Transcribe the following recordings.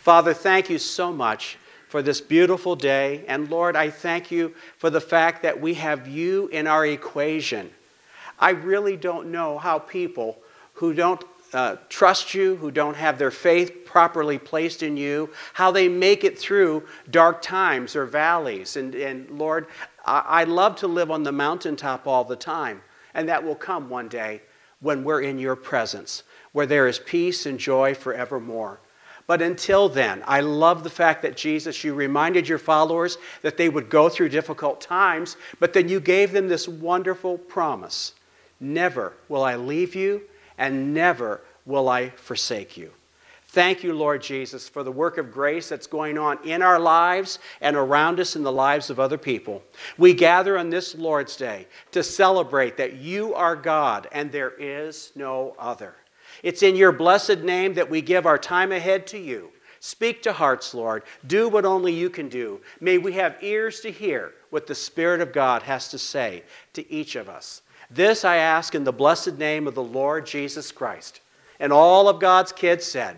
Father, thank you so much for this beautiful day. And Lord, I thank you for the fact that we have you in our equation. I really don't know how people who don't trust you, who don't have their faith properly placed in you, how they make it through dark times or valleys. And Lord, I love to live on the mountaintop all the time. And that will come one day when we're in your presence, where there is peace and joy forevermore. But until then, I love the fact that, Jesus, you reminded your followers that they would go through difficult times, but then you gave them this wonderful promise. Never will I leave you, and never will I forsake you. Thank you, Lord Jesus, for the work of grace that's going on in our lives and around us in the lives of other people. We gather on this Lord's Day to celebrate that you are God and there is no other. It's in your blessed name that we give our time ahead to you. Speak to hearts, Lord. Do what only you can do. May we have ears to hear what the Spirit of God has to say to each of us. This I ask in the blessed name of the Lord Jesus Christ. And all of God's kids said,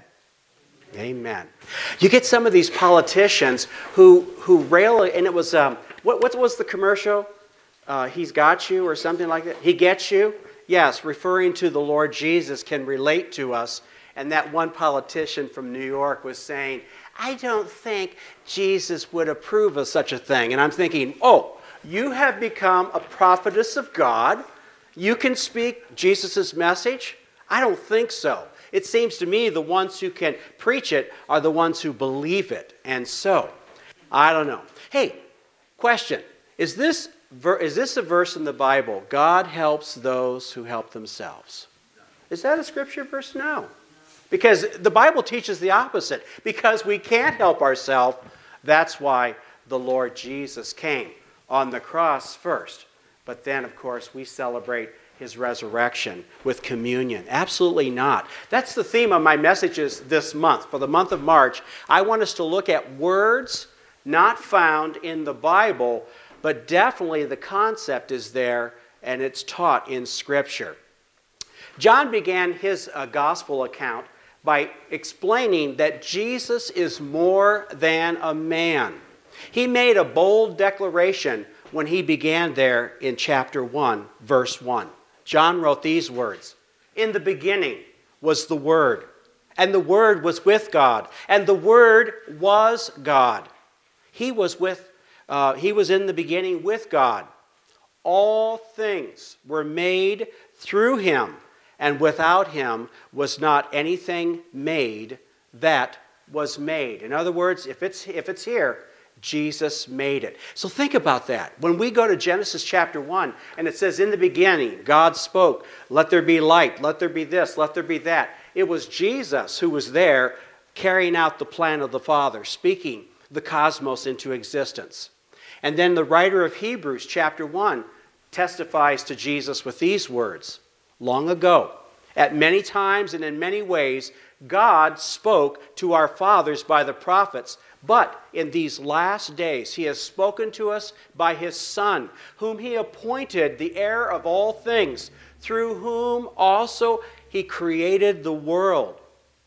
amen. You get some of these politicians who rail, and it was, what was the commercial? He's got you or something like that. He gets you. Yes, referring to the Lord Jesus can relate to us. And that one politician from New York was saying, I don't think Jesus would approve of such a thing. And I'm thinking, oh, you have become a prophetess of God. You can speak Jesus' message? I don't think so. It seems to me the ones who can preach it are the ones who believe it. And so, I don't know. Hey, question. Is this a verse in the Bible? God helps those who help themselves. Is that a scripture verse? No. Because the Bible teaches the opposite. Because we can't help ourselves, that's why the Lord Jesus came on the cross first. But then, of course, we celebrate his resurrection with communion. Absolutely not. That's the theme of my messages this month. For the month of March, I want us to look at words not found in the Bible, but definitely the concept is there and it's taught in Scripture. John began his gospel account by explaining that Jesus is more than a man. He made a bold declaration when he began there in chapter 1, verse 1. John wrote these words, in the beginning was the Word, and the Word was with God, and the Word was God. He was in the beginning with God. All things were made through him, and without him was not anything made that was made. In other words, if it's here, Jesus made it. So think about that. When we go to Genesis chapter 1, and it says, in the beginning, God spoke, let there be light, let there be this, let there be that. It was Jesus who was there carrying out the plan of the Father, speaking the cosmos into existence. And then the writer of Hebrews chapter 1 testifies to Jesus with these words, long ago, at many times and in many ways, God spoke to our fathers by the prophets, but in these last days he has spoken to us by his Son, whom he appointed the heir of all things, through whom also he created the world.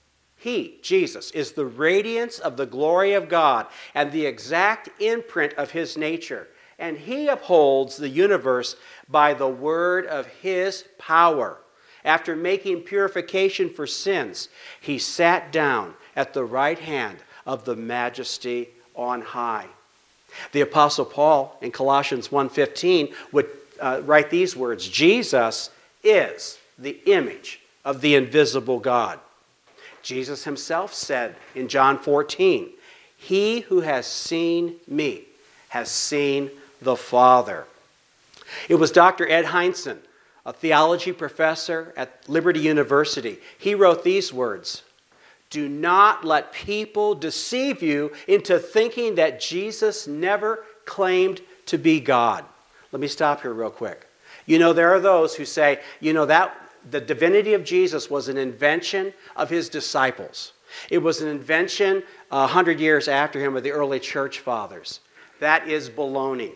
He, Jesus, is the radiance of the glory of God and the exact imprint of his nature. And he upholds the universe by the word of his power. After making purification for sins, he sat down at the right hand of the Majesty on high. The Apostle Paul in Colossians 1:15 would write these words, Jesus is the image of the invisible God. Jesus himself said in John 14, he who has seen me has seen the Father. It was Dr. Ed Hindson, a theology professor at Liberty University. He wrote these words, do not let people deceive you into thinking that Jesus never claimed to be God. Let me stop here real quick. There are those who say, that the divinity of Jesus was an invention of his disciples. It was an invention 100 years after him of the early church fathers. That is baloney.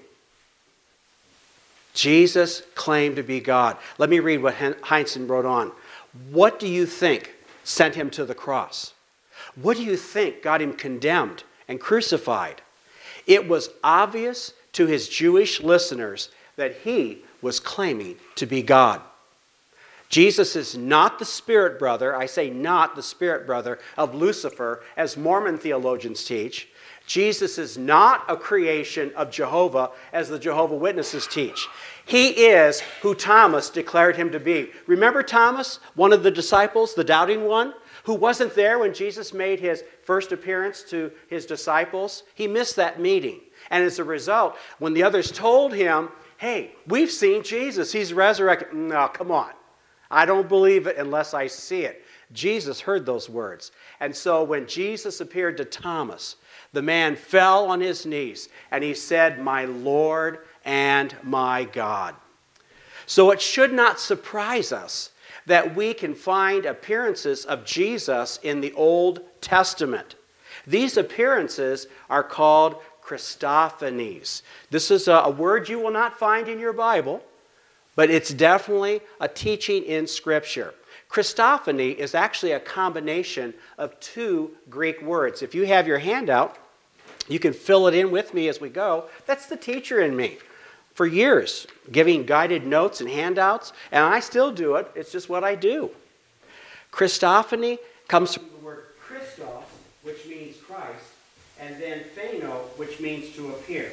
Jesus claimed to be God. Let me read what Heinzen wrote on. What do you think sent him to the cross? What do you think got him condemned and crucified? It was obvious to his Jewish listeners that he was claiming to be God. Jesus is not the spirit brother, I say not the spirit brother, of Lucifer, as Mormon theologians teach. Jesus is not a creation of Jehovah, as the Jehovah's Witnesses teach. He is who Thomas declared him to be. Remember Thomas, one of the disciples, the doubting one, who wasn't there when Jesus made his first appearance to his disciples? He missed that meeting. And as a result, when the others told him, hey, we've seen Jesus, he's resurrected. No, come on. I don't believe it unless I see it. Jesus heard those words. And so when Jesus appeared to Thomas, the man fell on his knees and he said, my Lord and my God. So it should not surprise us that we can find appearances of Jesus in the Old Testament. These appearances are called Christophanies. This is a word you will not find in your Bible, but it's definitely a teaching in Scripture. Christophany is actually a combination of two Greek words. If you have your handout, you can fill it in with me as we go. That's the teacher in me. For years, giving guided notes and handouts, and I still do it. It's just what I do. Christophany comes from the word Christos, which means Christ, and then pheno, which means to appear.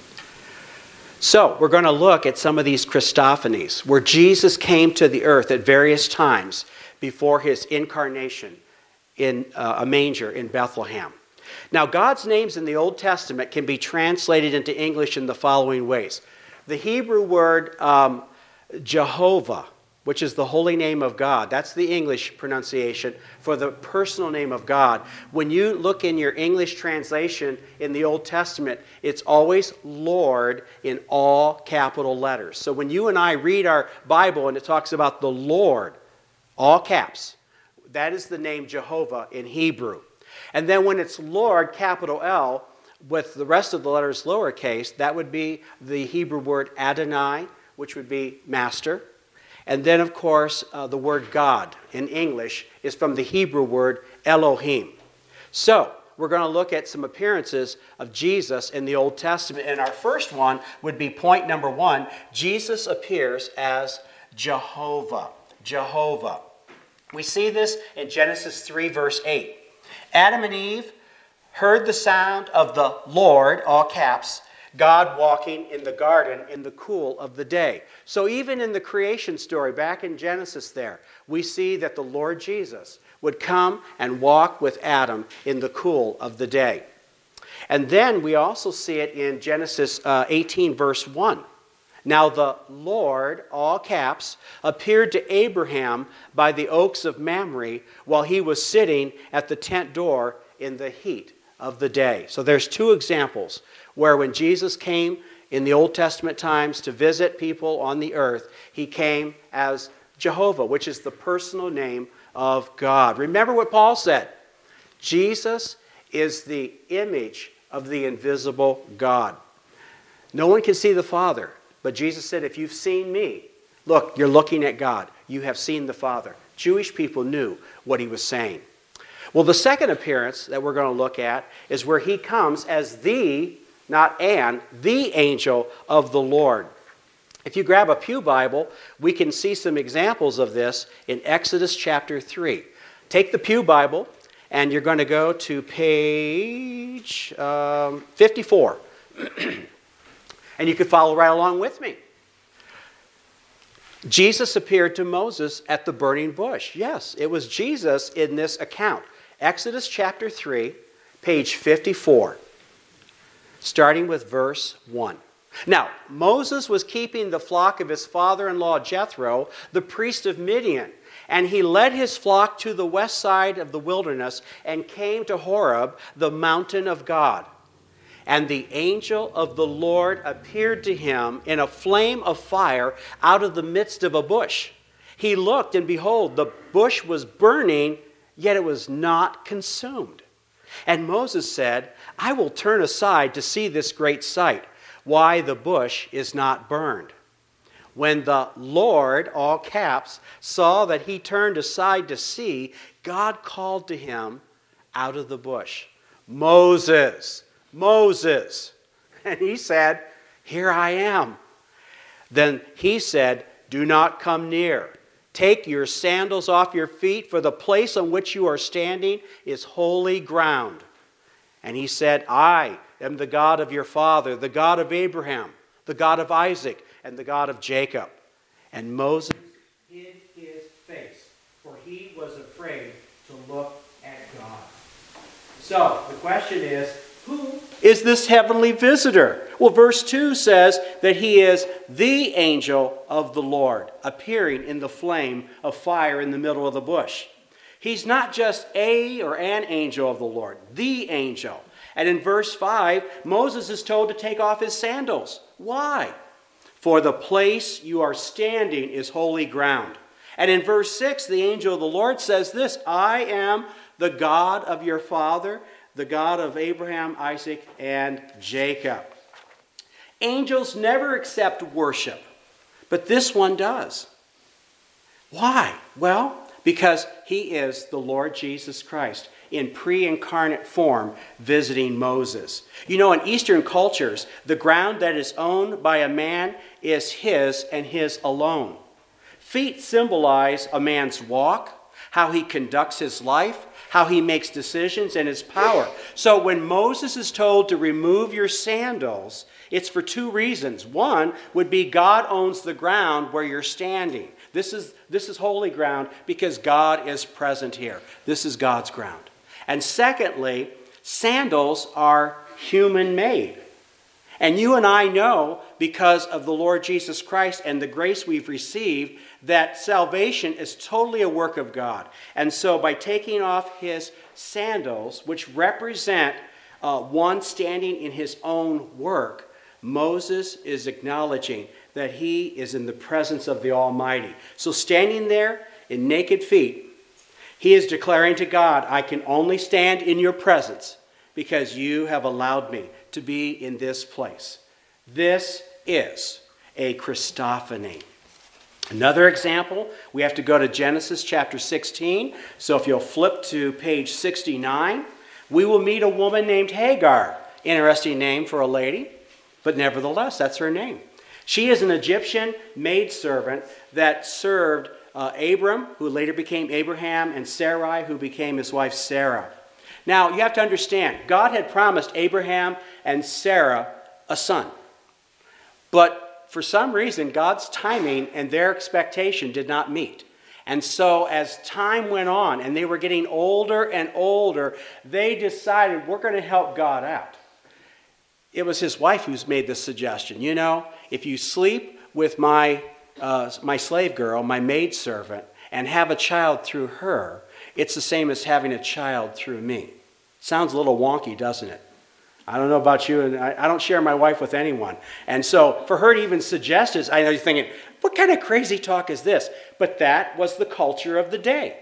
So, we're going to look at some of these Christophanies, where Jesus came to the earth at various times before his incarnation in a manger in Bethlehem. Now, God's names in the Old Testament can be translated into English in the following ways. The Hebrew word Jehovah, which is the holy name of God, that's the English pronunciation for the personal name of God. When you look in your English translation in the Old Testament, it's always Lord in all capital letters. So when you and I read our Bible and it talks about the Lord, all caps, that is the name Jehovah in Hebrew. And then when it's Lord, capital L, with the rest of the letters lowercase, that would be the Hebrew word Adonai, which would be master. And then, of course, the word God in English is from the Hebrew word Elohim. So, we're going to look at some appearances of Jesus in the Old Testament. And our first one would be point number 1. Jesus appears as Jehovah. Jehovah. We see this in Genesis 3, verse 8. Adam and Eve heard the sound of the Lord, all caps, God walking in the garden in the cool of the day. So even in the creation story back in Genesis there, we see that the Lord Jesus would come and walk with Adam in the cool of the day. And then we also see it in Genesis 18, verse 1. Now the Lord, all caps, appeared to Abraham by the oaks of Mamre while he was sitting at the tent door in the heat of the day. So there's two examples where when Jesus came in the Old Testament times to visit people on the earth, he came as Jehovah, which is the personal name of God. Remember what Paul said. Jesus is the image of the invisible God. No one can see the Father, but Jesus said, if you've seen me, look, you're looking at God. You have seen the Father. Jewish people knew what he was saying. Well, the second appearance that we're going to look at is where he comes as the, not an, the angel of the Lord. If you grab a Pew Bible, we can see some examples of this in Exodus chapter 3. Take the Pew Bible, and you're going to go to page 54. And you can follow right along with me. Jesus appeared to Moses at the burning bush. Yes, it was Jesus in this account. Exodus chapter 3, page 54, starting with verse 1. Now, Moses was keeping the flock of his father-in-law Jethro, the priest of Midian, and he led his flock to the west side of the wilderness and came to Horeb, the mountain of God. And the angel of the Lord appeared to him in a flame of fire out of the midst of a bush. He looked, and behold, the bush was burning, yet it was not consumed. And Moses said, I will turn aside to see this great sight, why the bush is not burned. When the Lord, all caps, saw that he turned aside to see, God called to him out of the bush, "Moses, Moses." And he said, "Here I am." Then he said, "Do not come near. Take your sandals off your feet, for the place on which you are standing is holy ground." And he said, "I am the God of your father, the God of Abraham, the God of Isaac, and the God of Jacob." And Moses hid his face, for he was afraid to look at God. So, the question is, who is this heavenly visitor? Well, verse 2 says that he is the angel of the Lord, appearing in the flame of fire in the middle of the bush. He's not just a or an angel of the Lord, the angel. And in verse 5, Moses is told to take off his sandals. Why? "For the place you are standing is holy ground." And in verse 6, the angel of the Lord says this, "I am the God of your father, the God of Abraham, Isaac, and Jacob." Angels never accept worship, but this one does. Why? Well, because he is the Lord Jesus Christ in pre-incarnate form visiting Moses. You know, in Eastern cultures, the ground that is owned by a man is his and his alone. Feet symbolize a man's walk, how he conducts his life, how he makes decisions, and his power. So when Moses is told to remove your sandals, it's for two reasons. One would be God owns the ground where you're standing. This is holy ground because God is present here. This is God's ground. And secondly, sandals are human-made. And you and I know, because of the Lord Jesus Christ and the grace we've received, that salvation is totally a work of God. And so by taking off his sandals, which represent one standing in his own work, Moses is acknowledging that he is in the presence of the Almighty. So standing there in naked feet, he is declaring to God, "I can only stand in your presence because you have allowed me to be in this place." This is a Christophany. Another example, we have to go to Genesis chapter 16. So if you'll flip to page 69, we will meet a woman named Hagar. Interesting name for a lady, but nevertheless, that's her name. She is an Egyptian maidservant that served Abram, who later became Abraham, and Sarai, who became his wife Sarah. Now, you have to understand, God had promised Abraham and Sarah a son. But for some reason, God's timing and their expectation did not meet. And so as time went on and they were getting older and older, they decided, we're going to help God out. It was his wife who's made this suggestion. You know, if you sleep with my slave girl, my maidservant, and have a child through her, it's the same as having a child through me. Sounds a little wonky, doesn't it? I don't know about you, and I don't share my wife with anyone. And so for her to even suggest this, I know you're thinking, what kind of crazy talk is this? But that was the culture of the day.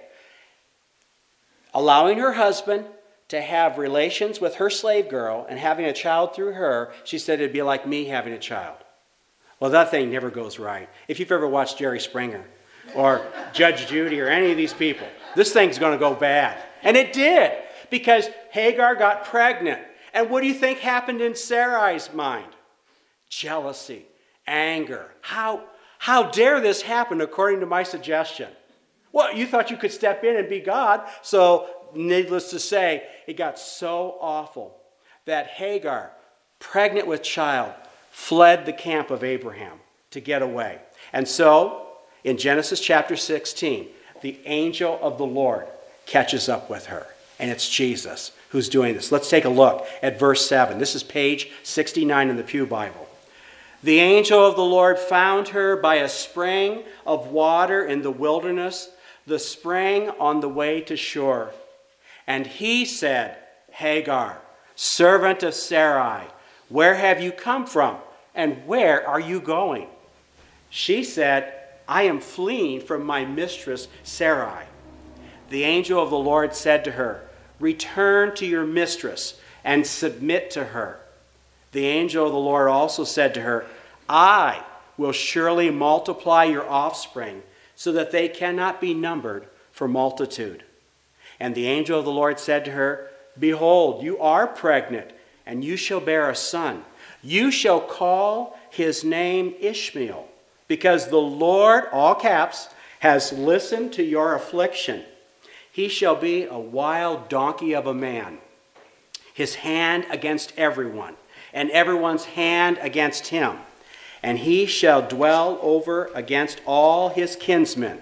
Allowing her husband to have relations with her slave girl and having a child through her, she said it'd be like me having a child. Well, that thing never goes right. If you've ever watched Jerry Springer or Judge Judy or any of these people, this thing's going to go bad. And it did, because Hagar got pregnant. And what do you think happened in Sarai's mind? Jealousy, anger. How dare this happen according to my suggestion? Well, you thought you could step in and be God. So, needless to say, it got so awful that Hagar, pregnant with child, fled the camp of Abraham to get away. And so, in Genesis chapter 16, the angel of the Lord catches up with her. And it's Jesus who's doing this. Let's take a look at verse 7. This is page 69 in the Pew Bible. The angel of the Lord found her by a spring of water in the wilderness, the spring on the way to shore. And he said, Hagar, servant of Sarai, where have you come from, and where are you going? She said, I am fleeing from my mistress Sarai. The angel of the Lord said to her, return to your mistress and submit to her. The angel of the Lord also said to her, I will surely multiply your offspring so that they cannot be numbered for multitude. And the angel of the Lord said to her, Behold, you are pregnant, and you shall bear a son. You shall call his name Ishmael, because the Lord, all caps, has listened to your affliction. He shall be a wild donkey of a man, his hand against everyone, and everyone's hand against him. And he shall dwell over against all his kinsmen.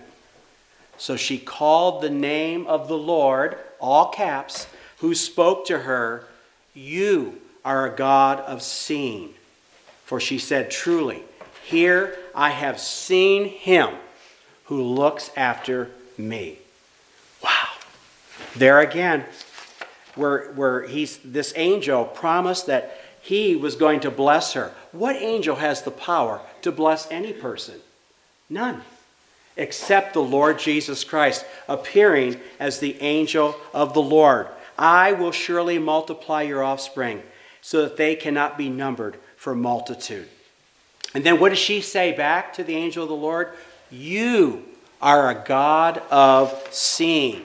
So she called the name of the Lord, all caps, who spoke to her, You are a God of seeing. For she said, Truly, here I have seen him who looks after me. Wow. There again, where this angel promised that he was going to bless her. What angel has the power to bless any person? None. Except the Lord Jesus Christ, appearing as the angel of the Lord. I will surely multiply your offspring, so that they cannot be numbered for multitude. And then what does she say back to the angel of the Lord? You are a God of seeing.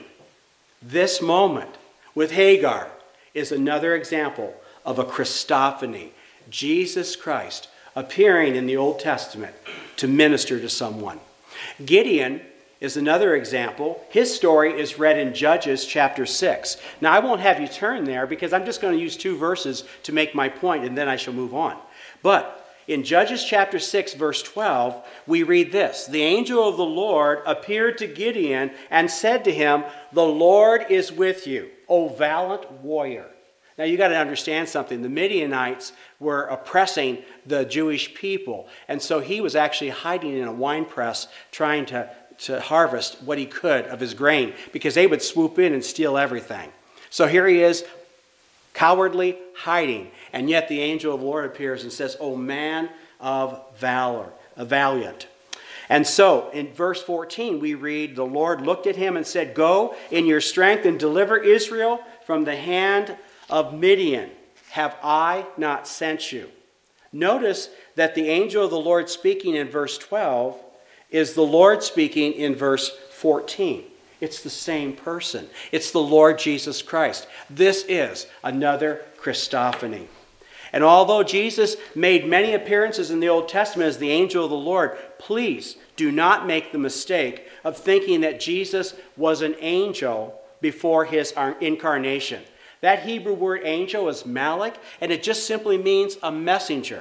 This moment with Hagar is another example of a Christophany. Jesus Christ appearing in the Old Testament to minister to someone. Gideon is another example. His story is read in Judges chapter 6. Now, I won't have you turn there because I'm just going to use 2 verses to make my point, and then I shall move on. But in Judges chapter 6, verse 12, we read this. The angel of the Lord appeared to Gideon and said to him, The Lord is with you, O valiant warrior. Now, you got to understand something. The Midianites were oppressing the Jewish people. And so he was actually hiding in a wine press trying to harvest what he could of his grain because they would swoop in and steal everything. So here he is, cowardly, hiding. And yet the angel of the Lord appears and says, O man of valor, a valiant. And so in verse 14 we read, The Lord looked at him and said, Go in your strength and deliver Israel from the hand of Midian. Have I not sent you? Notice that the angel of the Lord speaking in verse 12 is the Lord speaking in verse 14. It's the same person. It's the Lord Jesus Christ. This is another Christophany. And although Jesus made many appearances in the Old Testament as the angel of the Lord, please do not make the mistake of thinking that Jesus was an angel before his incarnation. That Hebrew word angel is malak, and it just simply means a messenger.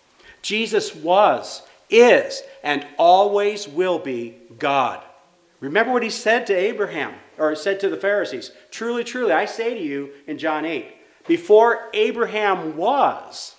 Jesus was, is, and always will be God. Remember what he said to Abraham, or said to the Pharisees. Truly, truly, I say to you in John 8, before Abraham was,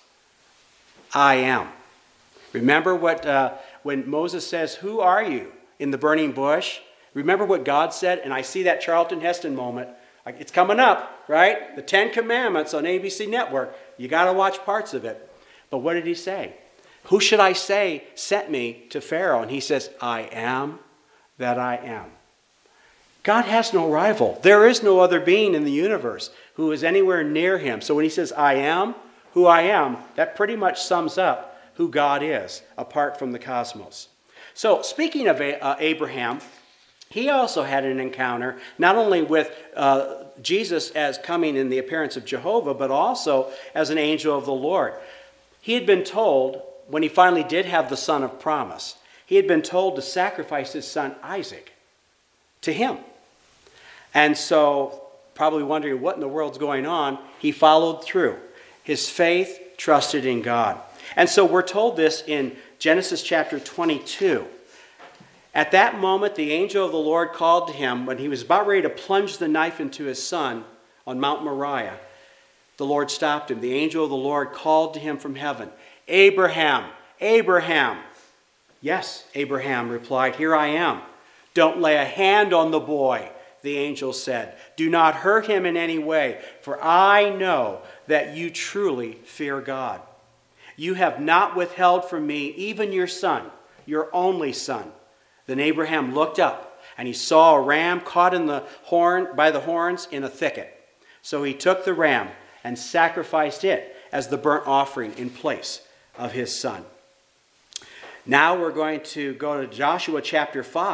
I am. Remember what when Moses says, Who are you in the burning bush? Remember what God said? And I see that Charlton Heston moment. It's coming up, right? The 10 Commandments on ABC Network. You got to watch parts of it. But what did he say? Who should I say sent me to Pharaoh? And he says, I am that I am. God has no rival. There is no other being in the universe who is anywhere near him. So when he says, I am who I am, that pretty much sums up who God is, apart from the cosmos. So speaking of Abraham, he also had an encounter, not only with Jesus as coming in the appearance of Jehovah, but also as an angel of the Lord. He had been told, when he finally did have the son of promise, he had been told to sacrifice his son Isaac to him. And so, probably wondering what in the world's going on, he followed through. His faith trusted in God. And so we're told this in Genesis chapter 22. At that moment, the angel of the Lord called to him when he was about ready to plunge the knife into his son on Mount Moriah. The Lord stopped him. The angel of the Lord called to him from heaven, Abraham, Abraham. Yes, Abraham replied, Here I am. Don't lay a hand on the boy, the angel said. Do not hurt him in any way, for I know that you truly fear God. You have not withheld from me even your son, your only son. Then Abraham looked up, and he saw a ram caught by the horns in a thicket. So he took the ram and sacrificed it as the burnt offering in place of his son. Now we're going to go to Joshua chapter 5,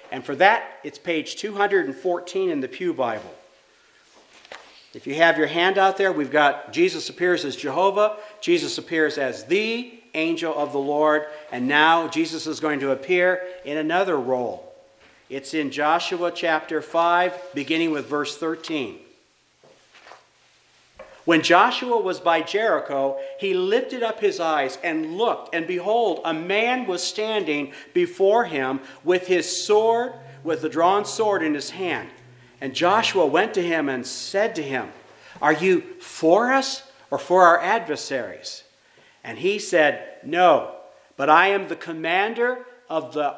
And for that, it's page 214 in the Pew Bible. If you have your hand out there, we've got Jesus appears as Jehovah, Jesus appears as the angel of the Lord, and now Jesus is going to appear in another role. It's in Joshua chapter 5, beginning with verse 13. When Joshua was by Jericho, he lifted up his eyes and looked, and behold, a man was standing before him with his sword, with the drawn sword in his hand. And Joshua went to him and said to him, "Are you for us or for our adversaries?" And he said, "No, but I am the commander of the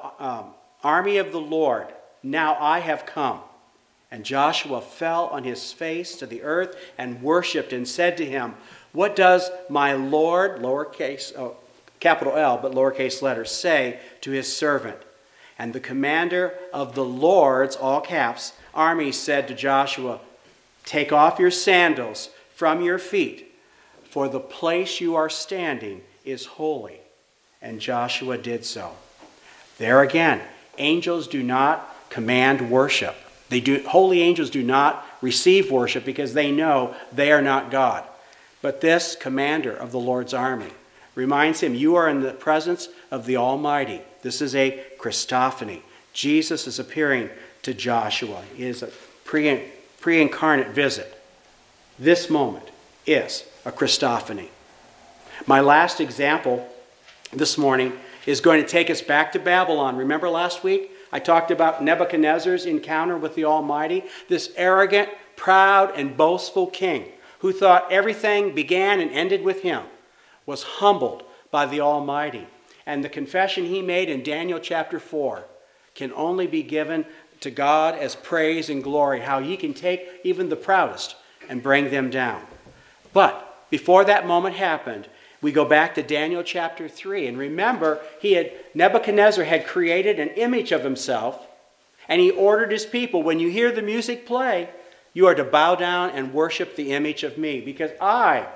army of the Lord. Now I have come." And Joshua fell on his face to the earth and worshipped and said to him, "What does my Lord," lowercase, capital L, but lowercase letters, "say to his servant?" And the commander of the Lord's, all caps, army said to Joshua, "Take off your sandals from your feet, for the place you are standing is holy." And Joshua did so. There again, angels do not command worship. Holy angels do not receive worship because they know they are not God. But this commander of the Lord's army reminds him, you are in the presence of the Almighty. This is a Christophany. Jesus is appearing to Joshua. It is a pre-incarnate visit. This moment is a Christophany. My last example this morning is going to take us back to Babylon. Remember last week? I talked about Nebuchadnezzar's encounter with the Almighty, this arrogant, proud, and boastful king who thought everything began and ended with him, was humbled by the Almighty. And the confession he made in Daniel chapter 4 can only be given to God as praise and glory, how he can take even the proudest and bring them down. But before that moment happened, we go back to Daniel chapter 3, and remember, Nebuchadnezzar had created an image of himself, and he ordered his people, when you hear the music play, you are to bow down and worship the image of me, because I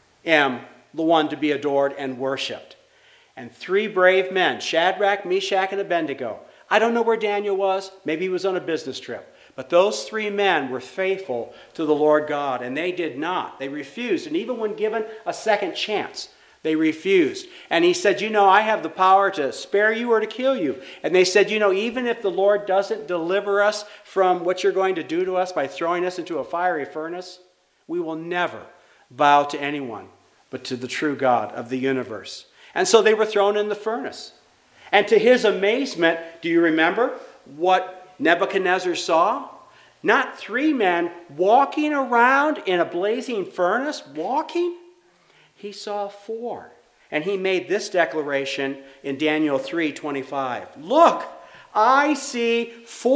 am the one to be adored and worshipped. And 3 brave men, Shadrach, Meshach, and Abednego. I don't know where Daniel was. Maybe he was on a business trip. But those 3 men were faithful to the Lord God, and they did not. They refused, and even when given a second chance, they refused. And he said, I have the power to spare you or to kill you. And they said, even if the Lord doesn't deliver us from what you're going to do to us by throwing us into a fiery furnace, we will never bow to anyone but to the true God of the universe. And so they were thrown in the furnace. And to his amazement, do you remember what Nebuchadnezzar saw? Not 3 men walking around in a blazing furnace, walking. He saw 4. And he made this declaration in Daniel 3:25. Look, I see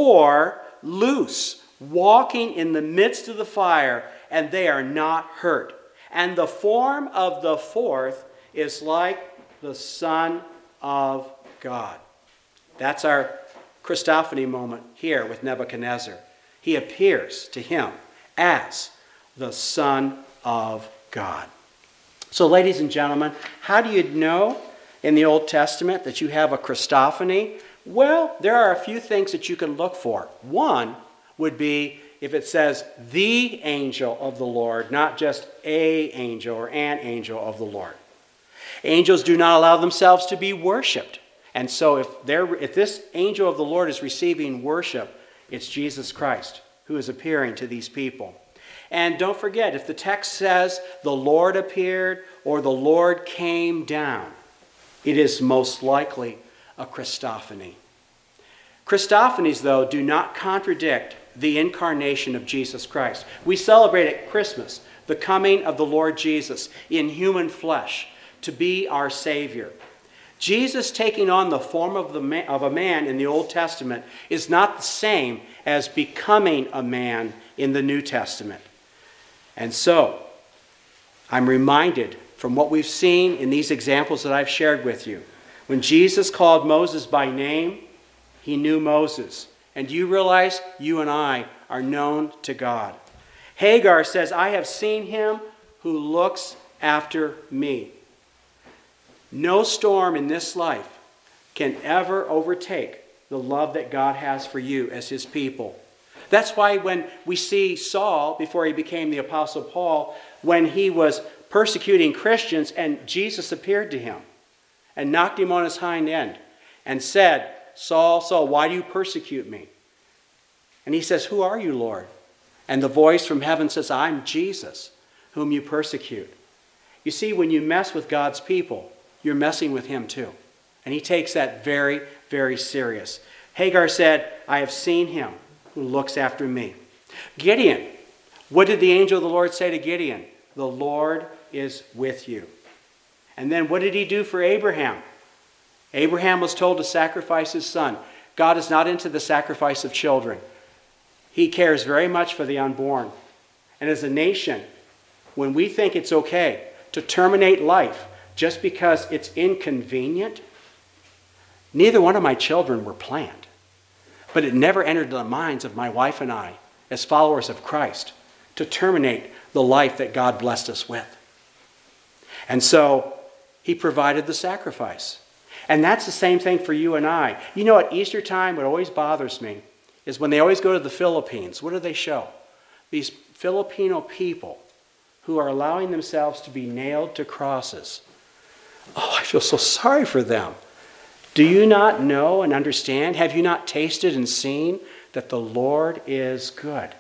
4 loose, walking in the midst of the fire, and they are not hurt. And the form of the 4th is like the Son of God. That's our Christophany moment here with Nebuchadnezzar. He appears to him as the Son of God. So, ladies and gentlemen, how do you know in the Old Testament that you have a Christophany? Well, there are a few things that you can look for. One would be if it says the angel of the Lord, not just a angel or an angel of the Lord. Angels do not allow themselves to be worshipped. And so if this angel of the Lord is receiving worship, it's Jesus Christ who is appearing to these people. And don't forget, if the text says the Lord appeared or the Lord came down, it is most likely a Christophany. Christophanies, though, do not contradict the incarnation of Jesus Christ. We celebrate at Christmas the coming of the Lord Jesus in human flesh to be our Savior. Jesus taking on the form of a man in the Old Testament is not the same as becoming a man in the New Testament. And so, I'm reminded from what we've seen in these examples that I've shared with you. When Jesus called Moses by name, he knew Moses. And do you realize you and I are known to God? Hagar says, I have seen him who looks after me. No storm in this life can ever overtake the love that God has for you as his people. That's why when we see Saul, before he became the Apostle Paul, when he was persecuting Christians and Jesus appeared to him and knocked him on his hind end and said, Saul, Saul, why do you persecute me? And he says, who are you, Lord? And the voice from heaven says, I'm Jesus, whom you persecute. You see, when you mess with God's people, you're messing with him too. And he takes that very, very serious. Hagar said, I have seen him who looks after me. Gideon, what did the angel of the Lord say to Gideon? The Lord is with you. And then what did he do for Abraham? Abraham was told to sacrifice his son. God is not into the sacrifice of children. He cares very much for the unborn. And as a nation, when we think it's okay to terminate life just because it's inconvenient, neither one of my children were planned. But it never entered the minds of my wife and I, as followers of Christ, to terminate the life that God blessed us with. And so he provided the sacrifice. And that's the same thing for you and I. You know, at Easter time, what always bothers me is when they always go to the Philippines. What do they show? These Filipino people who are allowing themselves to be nailed to crosses. Oh, I feel so sorry for them. Do you not know and understand? Have you not tasted and seen that the Lord is good?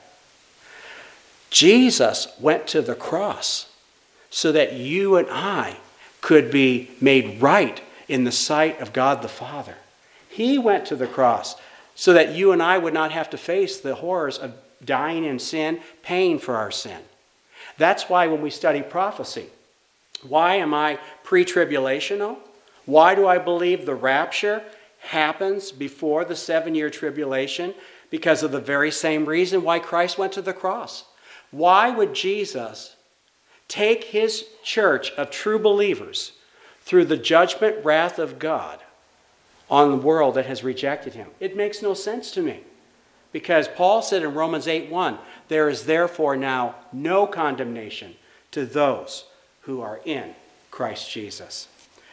Jesus went to the cross so that you and I could be made right in the sight of God the Father. He went to the cross so that you and I would not have to face the horrors of dying in sin, paying for our sin. That's why when we study prophecy, why am I pre-tribulational? Why do I believe the rapture happens before the 7-year tribulation? Because of the very same reason why Christ went to the cross. Why would Jesus take his church of true believers through the judgment wrath of God on the world that has rejected him? It makes no sense to me. Because Paul said in Romans 8:1, there is therefore now no condemnation to those who are in Christ Jesus.